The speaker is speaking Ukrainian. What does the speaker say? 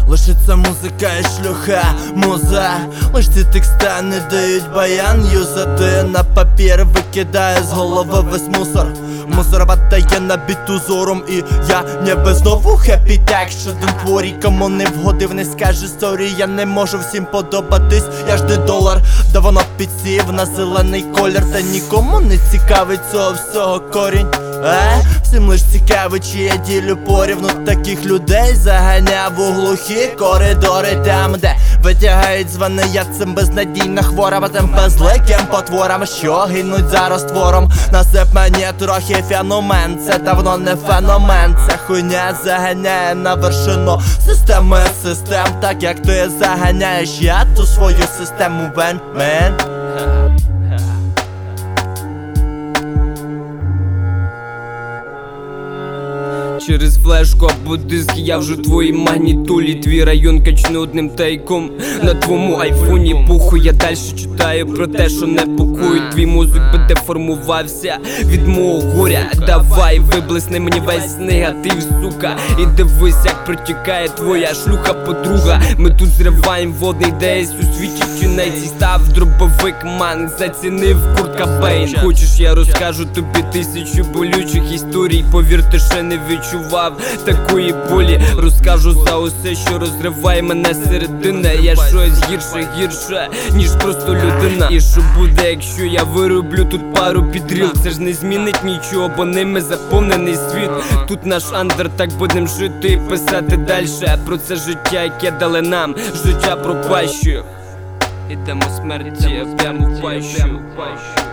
Лишиться музика і шлюха, муза. Лиш ці текста не дають баян юзати. На папір викидає з голови весь мусор. Мусор ватає на біту зором. І я ніби знову хеппі текст. Один творій, кому не вгодив, не скаже сорі. Я не можу всім подобатись, я ж не долар. Давно підсів на зелений колір. Та нікому не цікавить цього всього корінь. Всім лиш цікавить, чи я ділю порівну. Таких людей заганяв у глухі коридори. Там, де витягають звани, я цим безнадійно хворим, а тим безликим потворам, що гинуть за розтвором. Насип мені трохи феномен, це давно не феномен. Ця хуйня заганяє на вершину системи систем. Так як ти заганяєш, я ту свою систему мен. Через флешку або диск я вже в твоїй магнітулі. Твій район качну одним тайком на твоєму айфоні. Пухуй, я далі читаю про те, що не пакують. Твій мозок би деформувався від мого горя. Давай виблисни мені весь негатив, сука. І дивись, як протікає твоя шлюха подруга. Ми тут зриваєм водний десь у світі чинець. Став дробовик, ман, зацінив Курт Кобейн. Хочеш, я розкажу тобі 1000 болючих історій. Повір, ти ще не відчував такої болі. Розкажу за усе, що розриває мене середина. Я щось гірше, ніж просто людина. І що буде, якщо я вироблю тут пару підріл? Це ж не змінить нічого, бо ними заповнений світ. Тут наш андер, так будем жити і писати дальше про це життя, яке дали нам, життя пропащих. Ідемо смерті, об'ємо в пащу.